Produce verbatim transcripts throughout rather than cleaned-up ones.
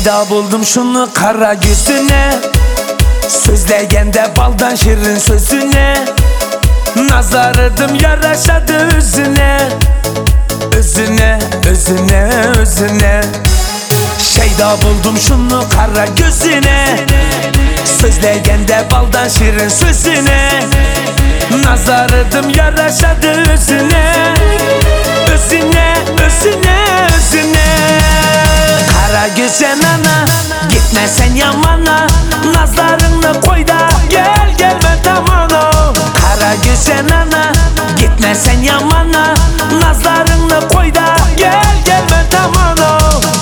Şeyda buldum şunu kara gözüne, sözlegende baldan şirin sözüne. Nazarıdım yaraşadı özüne, özüne, özüne, özüne. Şeyda buldum şunu kara gözüne, sözlegende baldan şirin sözüne. Nazarıdım yaraşadı özüne, özüne, özüne, özüne. Kara gözen ana, gitme sen yamana, nazarını koy da gel gelme tamana. Kara gözen ana, gitme sen yamana, nazarını koy da gel gelme tamana.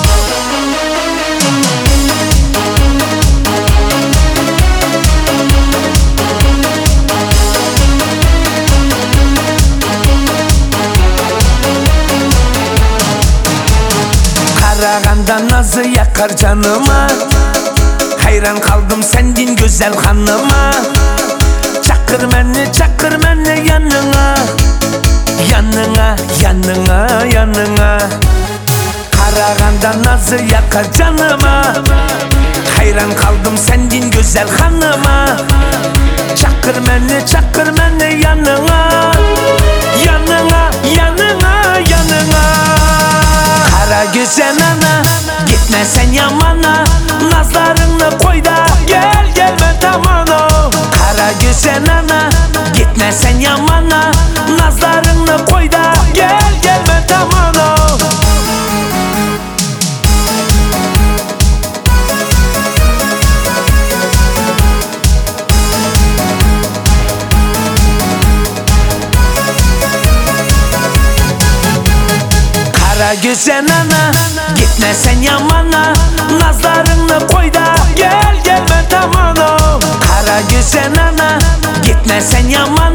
Karaganda nazı yakar canıma, hayran kaldım sendin güzel hanıma. Çakır beni, çakır beni yanına, yanına, yanına, yanına. Karaganda nazı yakar canıma, hayran kaldım sendin güzel hanıma. Çakır beni, çakır beni yanına, yanına, yanına, yanına. Kara güzel ana, gitme sen yamana, nazarını koy da gel gelme tamana. Kara güzel ana, gitme sen yamana, nazarını koy da gel gelme tamana. Kara güzel ana, gitme sen yamana, nazarını koy da gel gelme tamana. Kara güzel ana, gitme sen yamana.